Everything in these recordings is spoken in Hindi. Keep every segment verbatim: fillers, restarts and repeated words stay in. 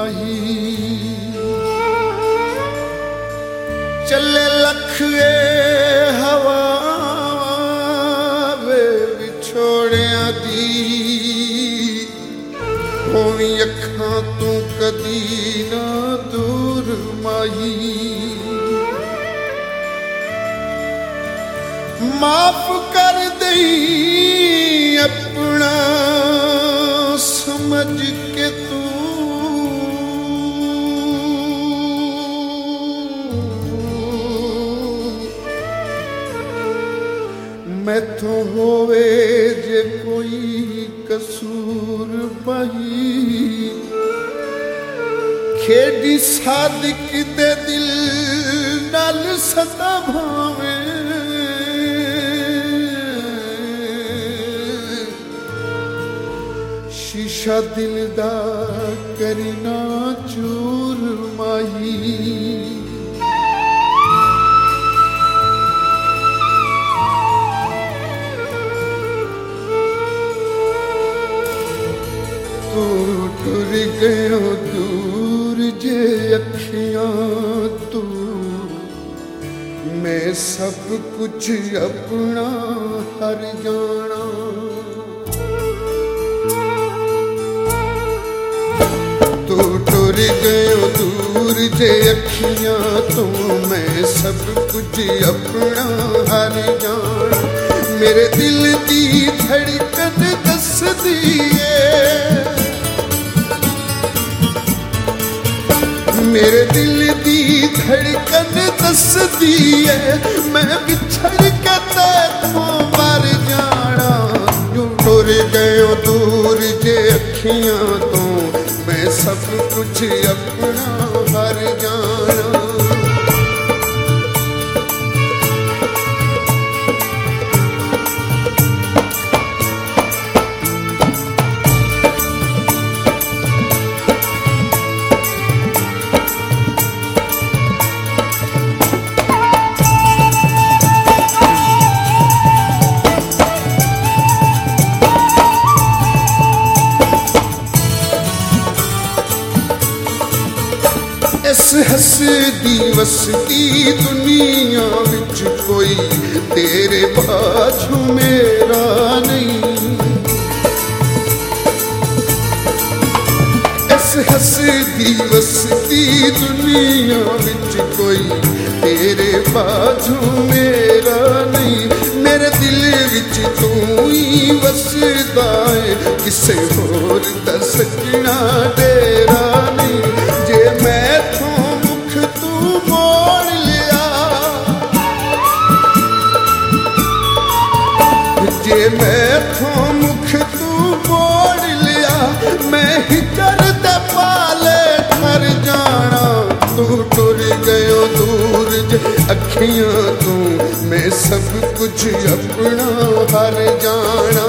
माही चले लख हवा वे विछोड़िया दी होवी अखां तू कदी ना दूर माही माफ कर दई अपना समझ के तू मैथों होवे जे कोई कसूर बही खेड़ी सादिक दे दिल नाल सदा भावे शीशा दिल दा करना चूर माही तू टुर गयो दूर जे अखियां तू मैं सब कुछ अपना हर जाना तू टुर गयो दूर जे अखियां तू मैं सब कुछ अपना हर जाना मेरे दिल दी धड़कन दस दिए मेरे दिल दी धड़कन दस दिए मैं बिछड़ के तैथों मर जाना जो टुर गयो दूर जे अखियां तो मैं सब कुछ अपना हर जाना इस हसदी वसदी दुनिया विच कोई तेरे बाझू मेरा नहीं इस हसदी वसदी दुनिया विच कोई तेरे बाझू मेरा नहीं मेरे दिल विच तू ही वसदा है किसे होर दा सजना तेरा नहीं जे मैं जे मैथों मुख तू मोड़ लिया मैं हिकर दे पाले ठर जाना तू टुर गयो दूर जे अखियां तू मैं सब कुछ अपना हर जाना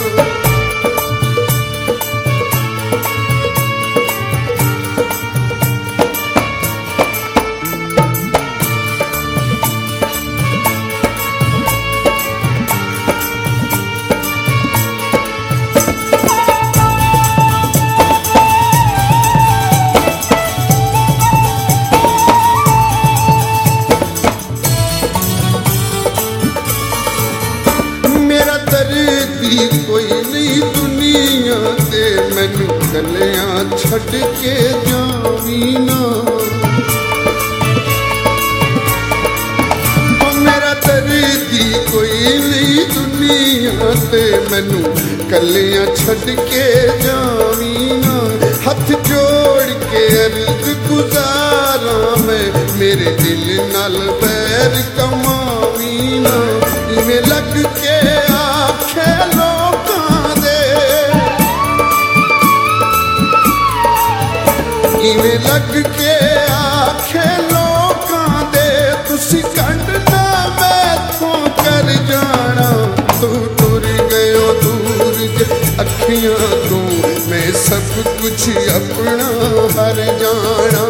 कोई नहीं दुनिया ते मैनू कलियां छड़ के जावी ना मेरा दर्दी कोई नहीं दुनिया ते मैनू कलियां छड़ के जावी ना हथ जोड़ के अर्ज गुजारा मैं मेरे दिल नाल बैर कमावी ना इवें लग के आखे इवें लग के आखे लोकां दे तुसी कंडना मैथों कर जाना तू टुर गयो दूर जे अखियां तू मैं सब कुछ अपना हर जाना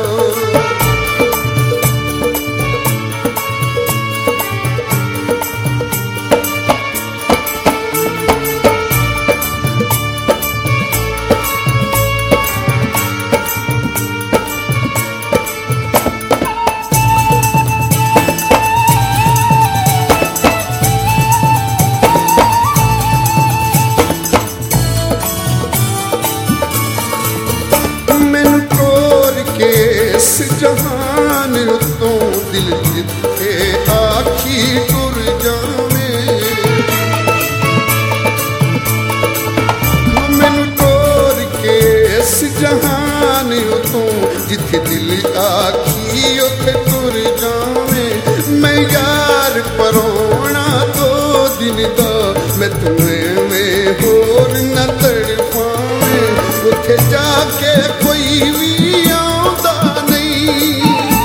उतों दिल जिथे आखी टुर जावे मैनू टोर के इस जहान उतों जिथे दिल आखी उथे टुर जावे मैं यार परोना दो दिन दा मैं तुम्हें में होर न तड़ पावे उथे जाके कोई भी आंदा नहीं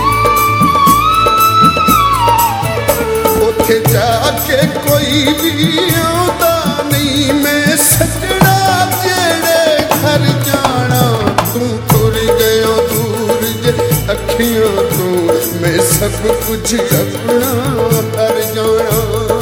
उथे जाके कोई भी आंदा नहीं मैं सजना जेड़े घर जाना तू टुर गयो दूर जे अखियां तो मैं सब कुछ अपना कर जाना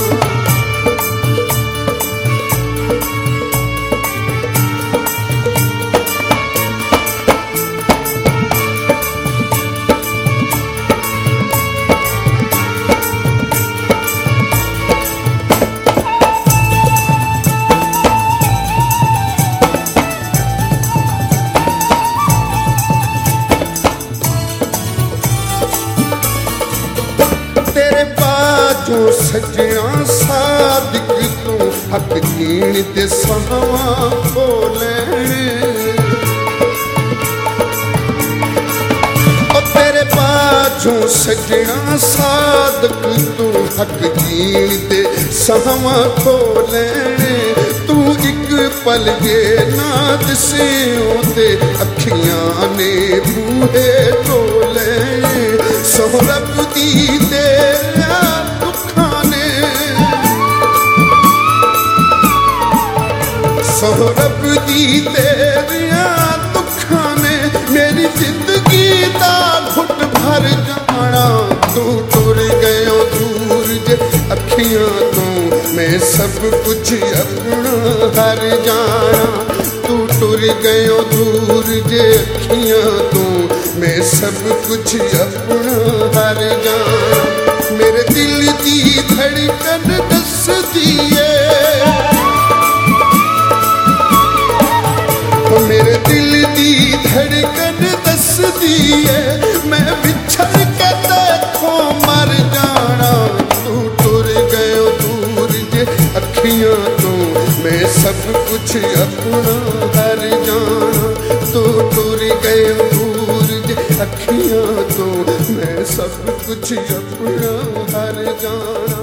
जो सजना सादिक तू हक जीण ते सहावा बोले ओ तेरे बाजों सजना सादिक तू हक जीण ते सहावा खोले तू एक पल जे ना दिसियों ते अखियां ने बूहे टोले सोहरब दी तेरा सोहरब दी तेरिया दुखा ने मेरी जिंदगी दा घुट भर जाना तू टुर गयो दूर जे अखियां तो मैं सब कुछ अपना हर जाना तू टुर गयो दूर जे अखियां तो मैं सब कुछ अपना हर जाना मेरे दिल दी धड़कन दसदी है मेरे दिल दी धड़कन दसदी है मैं बिछड़ के देखो मर जाना तू टुर गयो दूर जे अखियां तो मैं सब कुछ अपना हर जाना तू टुर गयो दूर जे अखियां तो मैं सब कुछ अपना हर जाना